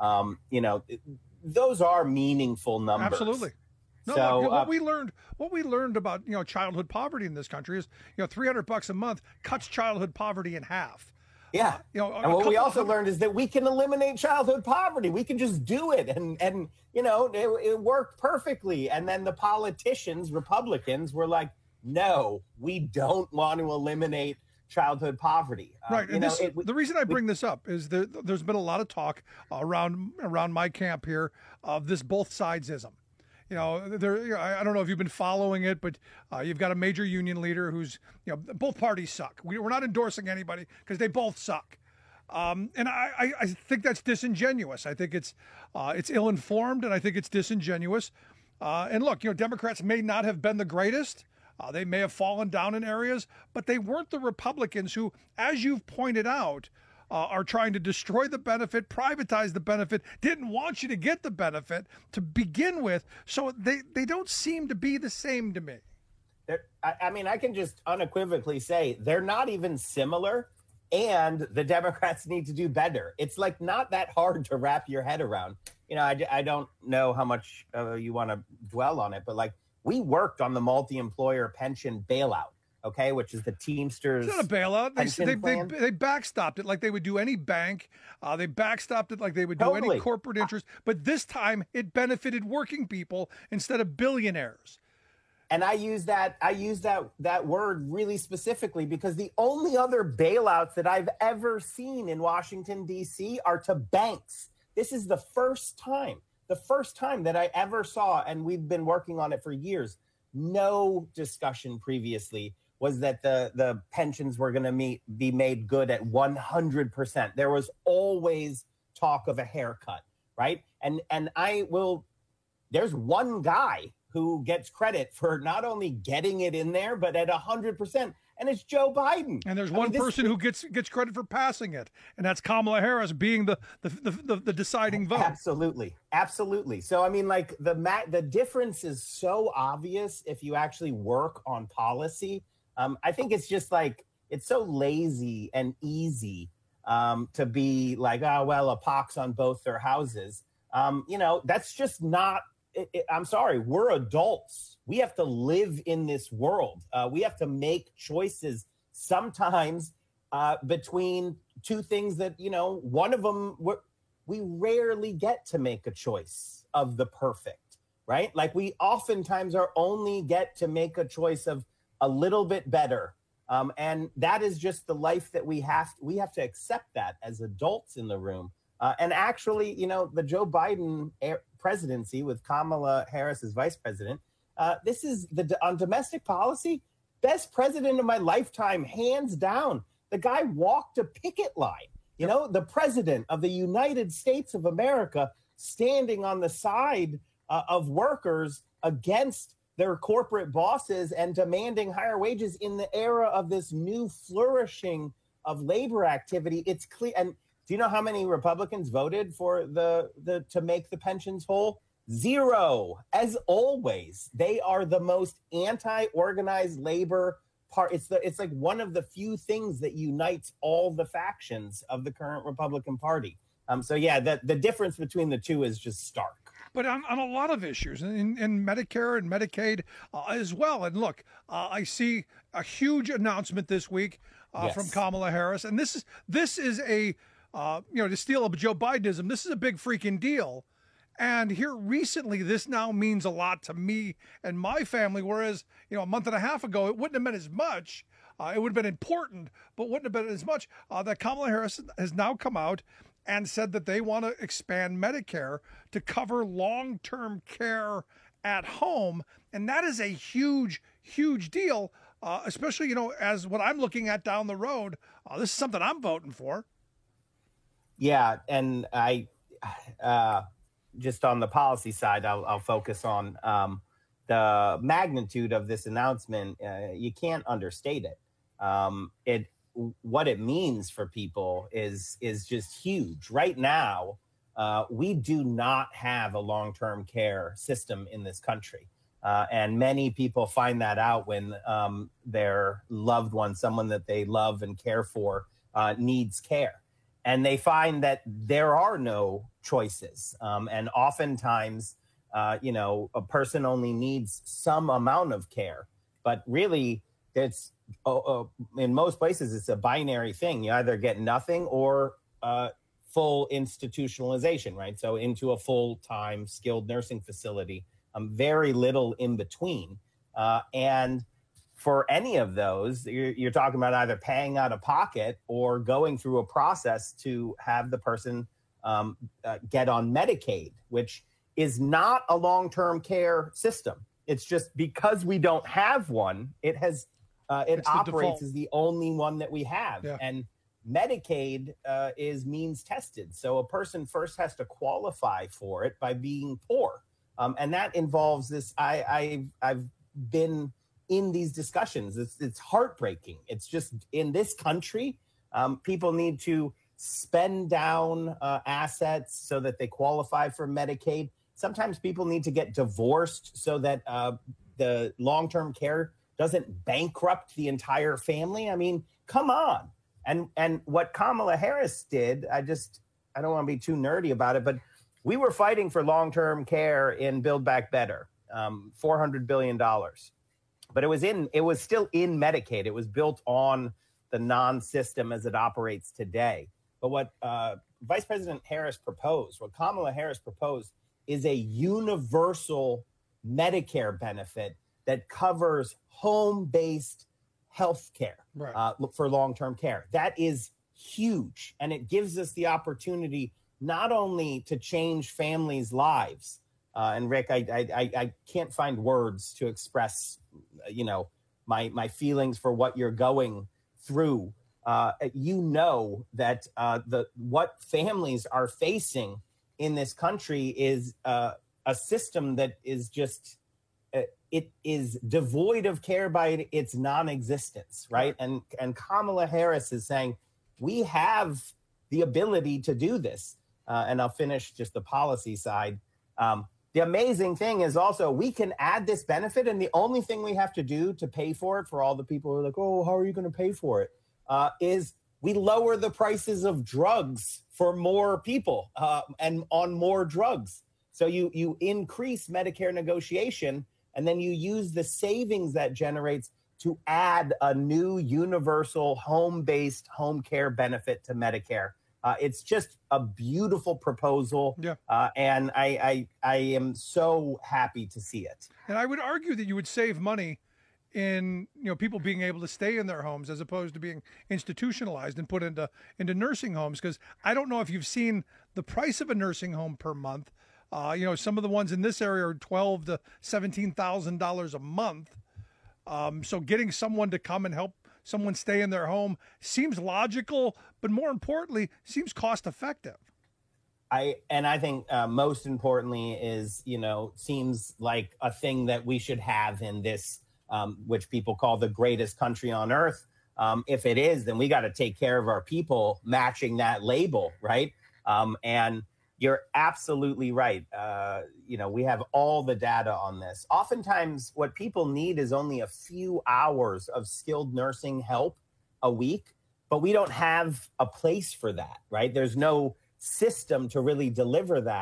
Speaker 19: Those are meaningful numbers.
Speaker 12: Absolutely. No,
Speaker 19: so
Speaker 12: what we learned about childhood poverty in this country is $300 a month cuts childhood poverty in half.
Speaker 19: Yeah. And what we also learned is that we can eliminate childhood poverty. We can just do it. And it worked perfectly. And then the politicians, Republicans, were like, no, we don't want to eliminate childhood poverty.
Speaker 12: Right. And the reason I bring this up is there's been a lot of talk around my camp here of this both sidesism. I don't know if you've been following it, but you've got a major union leader who's, both parties suck. We're not endorsing anybody because they both suck. And I think that's disingenuous. I think it's ill-informed, and I think it's disingenuous. And look, Democrats may not have been the greatest. They may have fallen down in areas, but they weren't the Republicans who, as you've pointed out, are trying to destroy the benefit, privatize the benefit, didn't want you to get the benefit to begin with. So they don't seem to be the same to me.
Speaker 19: I can just unequivocally say they're not even similar, and the Democrats need to do better. It's like not that hard to wrap your head around. I don't know how much you want to dwell on it, but we worked on the multi-employer pension bailout, okay, which is the Teamsters.
Speaker 12: It's not a bailout. They
Speaker 19: plan.
Speaker 12: Backstopped it like they would do any bank. They backstopped it like they would do any corporate interest. But this time it benefited working people instead of billionaires.
Speaker 19: And I use that word really specifically because the only other bailouts that I've ever seen in Washington, D.C. are to banks. This is the first time that I ever saw, and we've been working on it for years, no discussion previously was that the pensions were going to be made good at 100%. There was always talk of a haircut, right? And there's one guy who gets credit for not only getting it in there, but at 100%. And it's Joe Biden.
Speaker 12: And there's one person who gets credit for passing it, and that's Kamala Harris being the deciding vote.
Speaker 19: Absolutely. So the difference is so obvious if you actually work on policy. I think it's just it's so lazy and easy to be like, oh well, a pox on both their houses. That's just not. I'm sorry, we're adults. We have to live in this world. We have to make choices sometimes between two things that, one of them, we rarely get to make a choice of the perfect, right? We oftentimes are only get to make a choice of a little bit better. And that is just the life that we have to accept that as adults in the room. And actually, the Joe Biden presidency with Kamala Harris as vice president, this is on domestic policy, best president of my lifetime, hands down. The guy walked a picket line, the president of the United States of America standing on the side of workers against their corporate bosses and demanding higher wages in the era of this new flourishing of labor activity. It's clear. And do you know how many Republicans voted for to make the pensions whole? 0. As always, they are the most anti-organized labor part. It's like one of the few things that unites all the factions of the current Republican Party. The difference between the two is just stark.
Speaker 12: but on a lot of issues, in Medicare and Medicaid as well. And look, I see a huge announcement this week from Kamala Harris, and this is a to steal a Joe Bidenism, this is a big freaking deal. And here recently, this now means a lot to me and my family, whereas, a month and a half ago, it wouldn't have been as much. It would have been important, but wouldn't have been as much. That Kamala Harris has now come out and said that they want to expand Medicare to cover long-term care at home. And that is a huge, huge deal, especially, as what I'm looking at down the road. This is something I'm voting for.
Speaker 19: Yeah, and I... just on the policy side, I'll focus on the magnitude of this announcement. You can't understate it. What it means for people is just huge. Right now, we do not have a long-term care system in this country. And many people find that out when their loved one, someone that they love and care for, needs care. And they find that there are no choices. And oftentimes, a person only needs some amount of care. But really, it's in most places, it's a binary thing. You either get nothing or full institutionalization, right? So into a full-time skilled nursing facility, very little in between. And for any of those, you're talking about either paying out of pocket or going through a process to have the person get on Medicaid, which is not a long-term care system. It's just because we don't have one, it operates as the only one that we have. Yeah. And Medicaid is means tested. So a person first has to qualify for it by being poor. And that involves this. I've been in these discussions. It's heartbreaking. It's just in this country, people need to spend down assets so that they qualify for Medicaid. Sometimes people need to get divorced so that the long-term care doesn't bankrupt the entire family. I mean, come on. And what Kamala Harris did, I don't want to be too nerdy about it, but we were fighting for long-term care in Build Back Better, $400 billion. But it was still in Medicaid. It was built on the non-system as it operates today. But what Vice President Harris proposed, what Kamala Harris proposed, is a universal Medicare benefit that covers home-based health care for long-term care. That is huge. And it gives us the opportunity not only to change families' lives, and Rick, I can't find words to express, my feelings for what you're going through. That what families are facing in this country is a system that is just it is devoid of care by its non-existence, right? And Kamala Harris is saying we have the ability to do this. And I'll finish just the policy side. The amazing thing is also we can add this benefit, and the only thing we have to do to pay for it, for all the people who are like, oh, how are you going to pay for it? Is we lower the prices of drugs for more people and on more drugs. So you increase Medicare negotiation, and then you use the savings that generates to add a new universal home-based home care benefit to Medicare. It's just a beautiful proposal, and I am so happy to see it.
Speaker 12: And I would argue that you would save money in people being able to stay in their homes as opposed to being institutionalized and put into nursing homes. Because I don't know if you've seen the price of a nursing home per month. Some of the ones in this area are $12,000 to $17,000 a month. So getting someone to come and help someone stay in their home seems logical, but more importantly, seems cost effective.
Speaker 19: I think most importantly is, seems like a thing that we should have in this, which people call the greatest country on earth. If it is, then we got to take care of our people, matching that label, right? And you're absolutely right. We have all the data on this. Oftentimes, what people need is only a few hours of skilled nursing help a week, but we don't have a place for that, right? There's no system to really deliver that.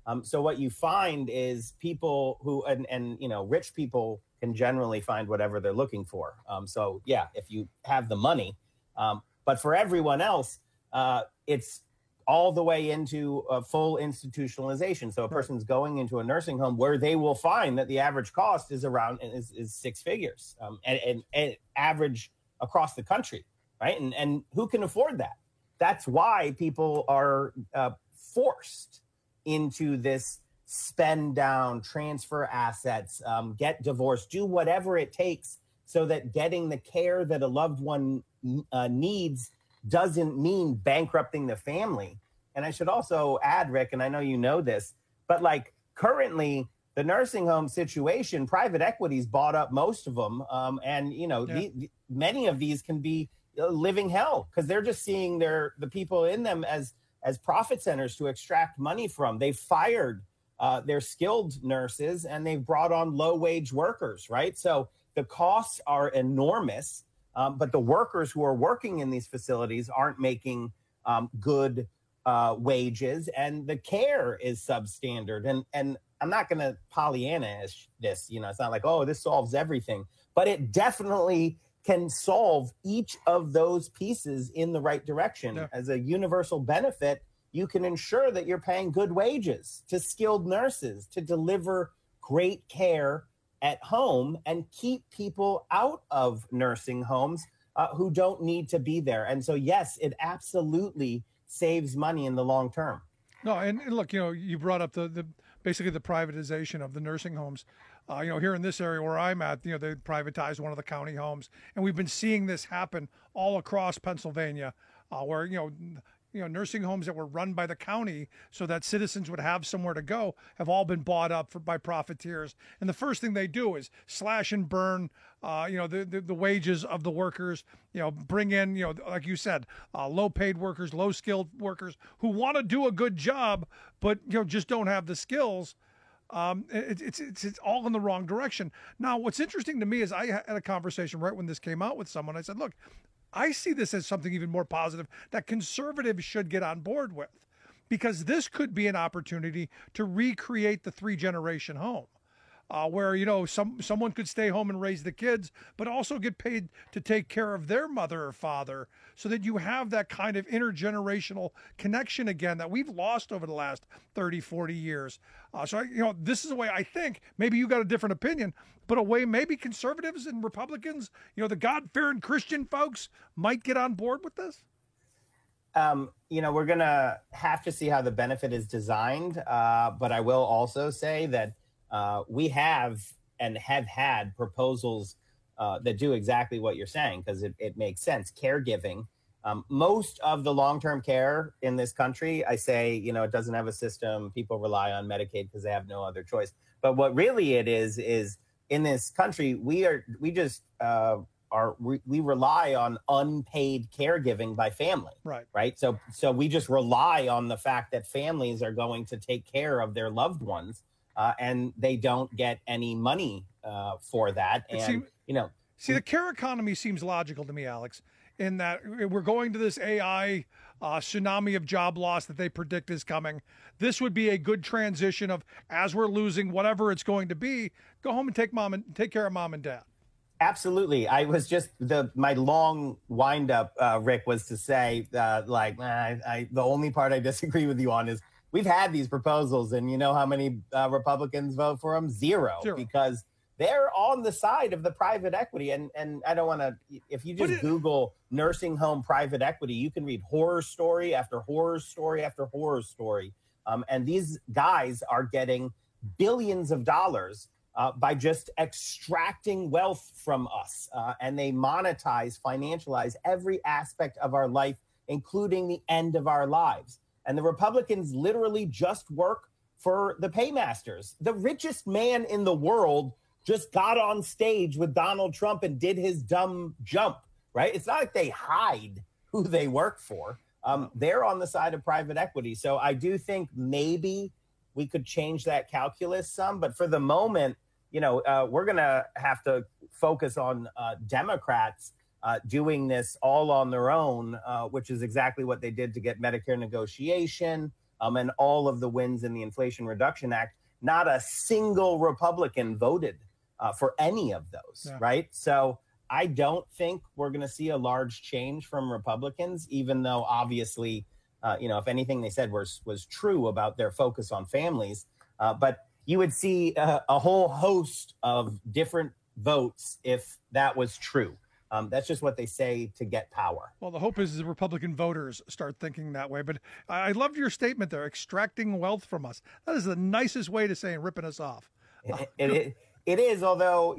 Speaker 19: So what you find is people who, and rich people can generally find whatever they're looking for. So yeah, if you have the money, but for everyone else, it's all the way into a full institutionalization. So a person's going into a nursing home where they will find that the average cost is around is six figures, and average across the country, right? And who can afford that? That's why people are forced into this spend down, transfer assets, get divorced, do whatever it takes so that getting the care that a loved one needs doesn't mean bankrupting the family. And I should also add, Rick, and I know you know this, but like currently the nursing home situation, private equity's bought up most of them. Many of these can be living hell because they're just seeing the people in them as profit centers to extract money from. They've fired their skilled nurses and they've brought on low wage workers, right? So the costs are enormous. But the workers who are working in these facilities aren't making good wages, and the care is substandard. And I'm not going to Pollyanna-ish this, it's not like, oh, this solves everything, but it definitely can solve each of those pieces in the right direction. Yeah. As a universal benefit, you can ensure that you're paying good wages to skilled nurses to deliver great care at home and keep people out of nursing homes who don't need to be there. And so, yes, it absolutely saves money in the long term.
Speaker 12: No, and look, you brought up the basically the privatization of the nursing homes. Here in this area where I'm at, they privatized one of the county homes, and we've been seeing this happen all across Pennsylvania, where nursing homes that were run by the county so that citizens would have somewhere to go have all been bought up by profiteers. And the first thing they do is slash and burn, the wages of the workers, bring in, like you said, low paid workers, low skilled workers who want to do a good job, but, just don't have the skills. It's all in the wrong direction. Now, what's interesting to me is I had a conversation right when this came out with someone. I said, look, I see this as something even more positive that conservatives should get on board with, because this could be an opportunity to recreate the three-generation home, where, someone could stay home and raise the kids, but also get paid to take care of their mother or father, so that you have that kind of intergenerational connection again that we've lost over the last 30, 40 years. This is a way I think, maybe you got a different opinion, but a way maybe conservatives and Republicans, the God-fearing Christian folks might get on board with this.
Speaker 19: We're going to have to see how the benefit is designed. But I will also say that we have and have had proposals that do exactly what you're saying, because it makes sense. Caregiving. Most of the long-term care in this country, I say, it doesn't have a system. People rely on Medicaid because they have no other choice. But what really it is in this country, we rely on unpaid caregiving by family. Right. So we just rely on the fact that families are going to take care of their loved ones, and they don't get any money for that.
Speaker 12: The care economy seems logical to me, Alex, in that we're going to this AI tsunami of job loss that they predict is coming. This would be a good transition of, as we're losing whatever it's going to be, go home and take care of mom and dad.
Speaker 19: Absolutely. I was just my long wind up, Rick, was to say the only part I disagree with you on is we've had these proposals, and you know how many Republicans vote for them? Zero. Because they're on the side of the private equity. And I don't want to, if you just Google nursing home private equity, you can read horror story after horror story after horror story. And these guys are getting billions of dollars by just extracting wealth from us. And they financialize every aspect of our life, including the end of our lives. And the Republicans literally just work for the paymasters. The richest man in the world just got on stage with Donald Trump and did his dumb jump, right? It's not like they hide who they work for. They're on the side of private equity. So I do think maybe we could change that calculus some. But for the moment, we're going to have to focus on Democrats doing this all on their own, which is exactly what they did to get Medicare negotiation, and all of the wins in the Inflation Reduction Act, not a single Republican voted for any of those, right? So I don't think we're going to see a large change from Republicans, even though obviously, if anything they said was true about their focus on families. But you would see a whole host of different votes if that was true. That's just what they say to get power.
Speaker 12: Well, the hope is the Republican voters start thinking that way. But I loved your statement there, extracting wealth from us. That is the nicest way to say ripping us off.
Speaker 19: It is, although,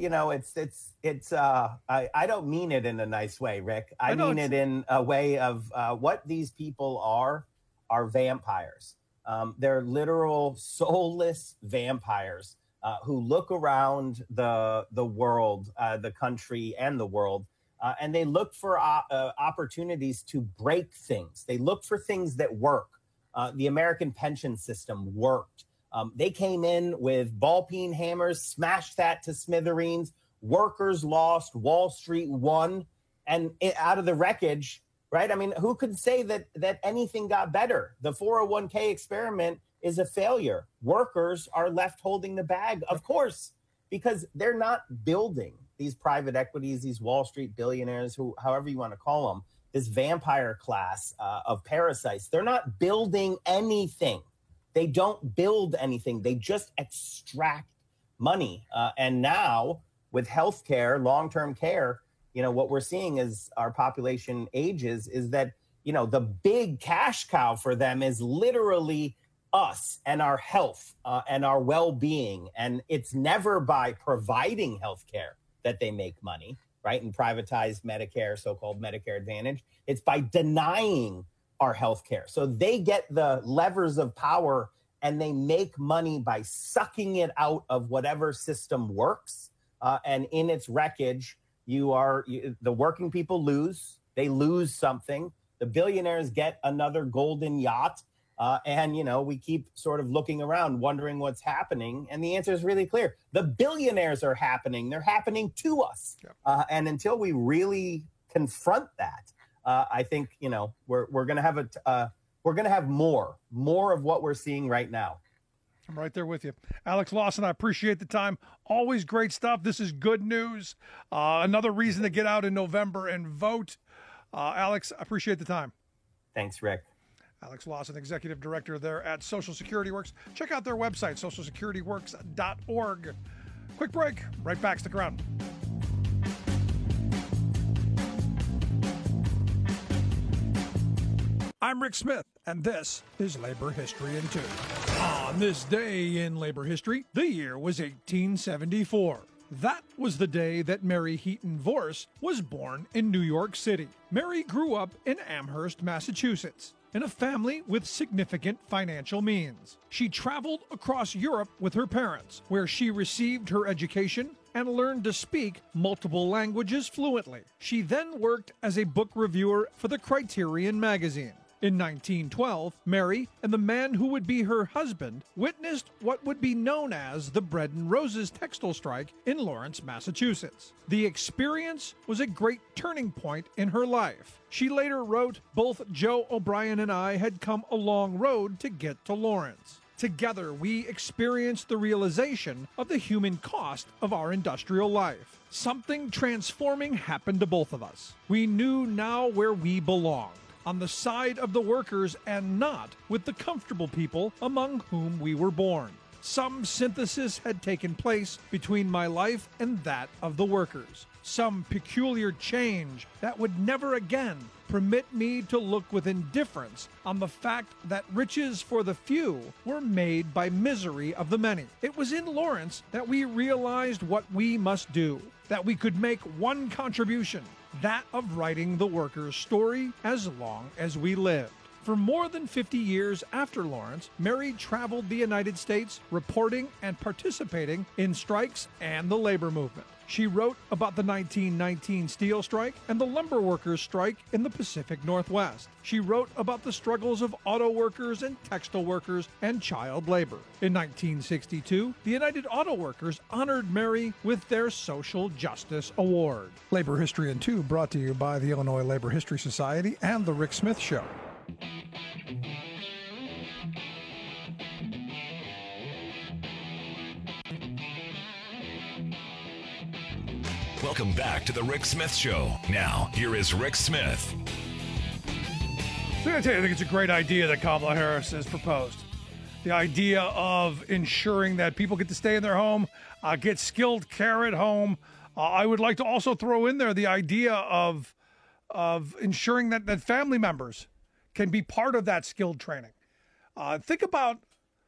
Speaker 19: I don't mean it in a nice way, Rick. I mean it in a way of what these people are vampires. They're literal soulless vampires who look around the world, the country and the world, and they look for opportunities to break things. They look for things that work. The American pension system worked. They came in with ball-peen hammers, smashed that to smithereens. Workers lost, Wall Street won, and out of the wreckage, right? I mean, who could say that anything got better? The 401k experiment is a failure. Workers are left holding the bag, of course, because they're not building these private equities, these Wall Street billionaires, who, however you want to call them, this vampire class of parasites. They're not building anything. They don't build anything. They just extract money. And now with healthcare, long-term care, what we're seeing as our population ages is that, the big cash cow for them is literally us and our health and our well-being. And it's never by providing healthcare that they make money, right? And privatized Medicare, so-called Medicare Advantage. It's by denying our healthcare. So they get the levers of power and they make money by sucking it out of whatever system works. And in its wreckage, the working people lose. They lose something. The billionaires get another golden yacht. And we keep sort of looking around, wondering what's happening. And the answer is really clear. The billionaires are happening. They're happening to us. And until we really confront that, I think, we're going to have we're going to have more of what we're seeing right now.
Speaker 12: I'm right there with you. Alex Lawson, I appreciate the time. Always great stuff. This is good news. Another reason to get out in November and vote. Alex, I appreciate the time.
Speaker 19: Thanks, Rick.
Speaker 12: Alex Lawson, Executive Director there at Social Security Works. Check out their website, socialsecurityworks.org. Quick break. Right back. Stick around. I'm Rick Smith, and this is Labor History in 2. On this day in labor history, the year was 1874. That was the day that Mary Heaton Vorse was born in New York City. Mary grew up in Amherst, Massachusetts, in a family with significant financial means. She traveled across Europe with her parents, where she received her education and learned to speak multiple languages fluently. She then worked as a book reviewer for the Criterion magazine. In 1912, Mary and the man who would be her husband witnessed what would be known as the Bread and Roses textile strike in Lawrence, Massachusetts. The experience was a great turning point in her life. She later wrote, "Both Joe O'Brien and I had come a long road to get to Lawrence. Together, we experienced the realization of the human cost of our industrial life. Something transforming happened to both of us. We knew now where we belonged, on the side of the workers and not with the comfortable people among whom we were born. Some synthesis had taken place between my life and that of the workers. Some peculiar change that would never again permit me to look with indifference on the fact that riches for the few were made by misery of the many. It was in Lawrence that we realized what we must do, that we could make one contribution, that of writing the workers' story as long as we lived." For more than 50 years after Lawrence, Mary traveled the United States reporting and participating in strikes and the labor movement. She wrote about the 1919 steel strike and the lumber workers' strike in the Pacific Northwest. She wrote about the struggles of auto workers and textile workers and child labor. In 1962, the United Auto Workers honored Mary with their Social Justice Award. Labor History in 2 brought to you by the Illinois Labor History Society and The Rick Smith Show.
Speaker 11: Welcome back to the Rick Smith Show. Now, here is Rick Smith.
Speaker 12: So I think it's a great idea that Kamala Harris has proposed. The idea of ensuring that people get to stay in their home, get skilled care at home. I would like to also throw in there the idea of ensuring that family members can be part of that skilled training. Think about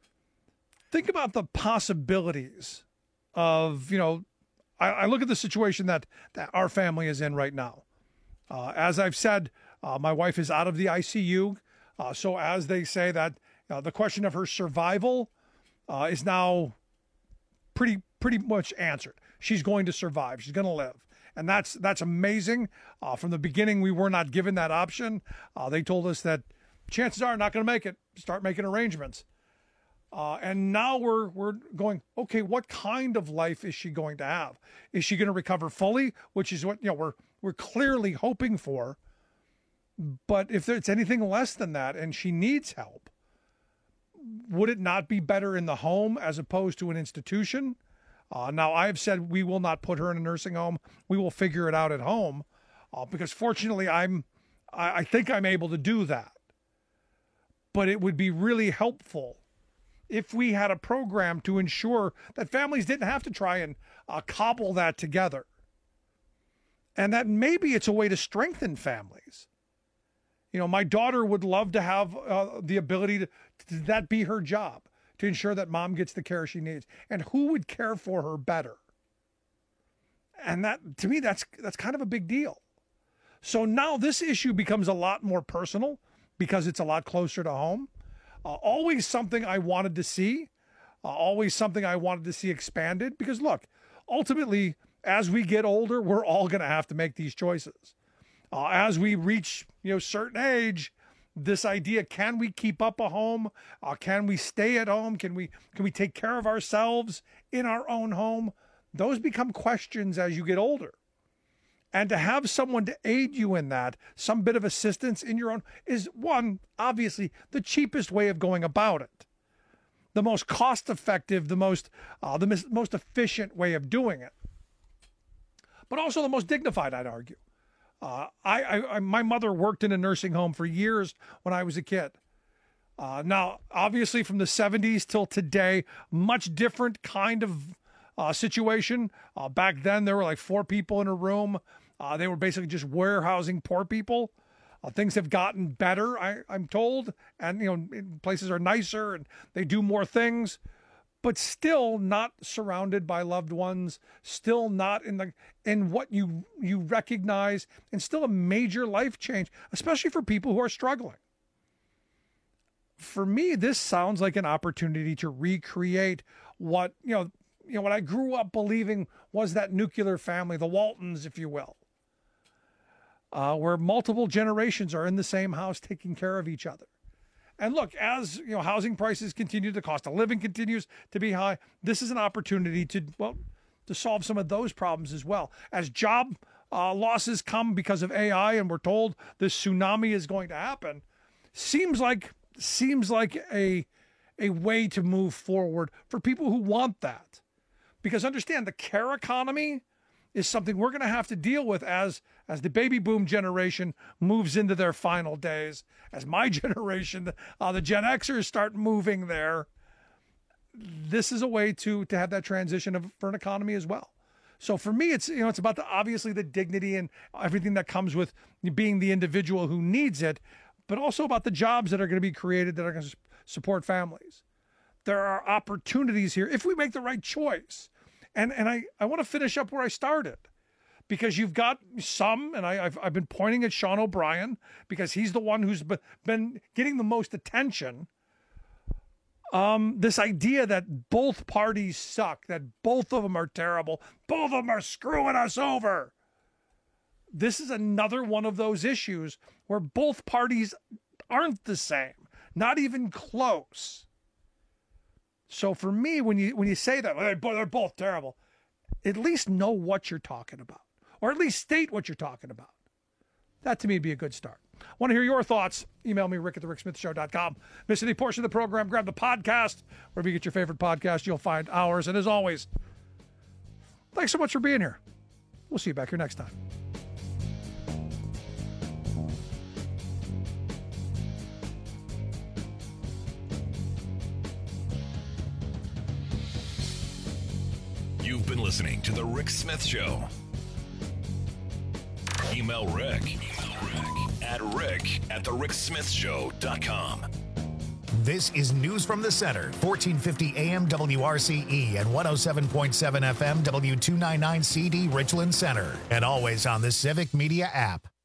Speaker 12: the possibilities of, I look at the situation that our family is in right now. As I've said, my wife is out of the ICU. So as they say that the question of her survival is now pretty much answered. She's going to survive. She's going to live. And that's amazing. From the beginning, we were not given that option. They told us that chances are not going to make it. Start making arrangements. And now we're going, okay, what kind of life is she going to have? Is she going to recover fully, which is what we're clearly hoping for. But if it's anything less than that and she needs help, would it not be better in the home as opposed to an institution? Now, I've said we will not put her in a nursing home. We will figure it out at home because fortunately I think I'm able to do that. But it would be really helpful if we had a program to ensure that families didn't have to try and cobble that together. And that maybe it's a way to strengthen families. My daughter would love to have the ability to that be her job, to ensure that mom gets the care she needs. And who would care for her better? And that, to me, that's kind of a big deal. So now this issue becomes a lot more personal because it's a lot closer to home. Always something I wanted to see, always something I wanted to see expanded. Because look, ultimately, as we get older, we're all going to have to make these choices. As we reach, certain age, this idea, can we keep up a home? Can we stay at home? Can we take care of ourselves in our own home? Those become questions as you get older. And to have someone to aid you in that, some bit of assistance in your own, is one, obviously, the cheapest way of going about it. The most cost-effective, the most efficient way of doing it. But also the most dignified, I'd argue. My mother worked in a nursing home for years when I was a kid. Now, obviously, from the 70s till today, much different kind of situation. Back then, there were like 4 people in a room. They were basically just warehousing poor people. Things have gotten better, I'm told, and places are nicer and they do more things. But still not surrounded by loved ones, still not in what you recognize, and still a major life change, especially for people who are struggling. For me, this sounds like an opportunity to recreate what what I grew up believing was that nuclear family, the Waltons, if you will, where multiple generations are in the same house taking care of each other. And look, as housing prices continue, the cost of living continues to be high. This is an opportunity to solve some of those problems as well. As job losses come because of AI, and we're told this tsunami is going to happen, seems like a way to move forward for people who want that. Because understand, the care economy is something we're going to have to deal with as the baby boom generation moves into their final days. As my generation, the Gen Xers start moving there. This is a way to have that transition for an economy as well. So for me, it's it's about obviously the dignity and everything that comes with being the individual who needs it, but also about the jobs that are going to be created that are going to support families. There are opportunities here if we make the right choice. And I want to finish up where I started, because you've got some, and I've been pointing at Sean O'Brien because he's the one who's been getting the most attention. This idea that both parties suck, that both of them are terrible, both of them are screwing us over. This is another one of those issues where both parties aren't the same, not even close. So for me, when you say that they're both terrible, at least know what you're talking about, or at least state what you're talking about. That to me would be a good start. Want to hear your thoughts? Email me, rick@thericksmithshow.com. Miss any portion of the program, grab the podcast. Wherever you get your favorite podcast, you'll find ours. And as always, thanks so much for being here. We'll see you back here next time.
Speaker 11: You've been listening to The Rick Smith Show. Email Rick at rick@thericksmithshow.com.
Speaker 1: This is News from the Center, 1450 AM WRCE and 107.7 FM W299CD Richland Center, and always on the Civic Media app.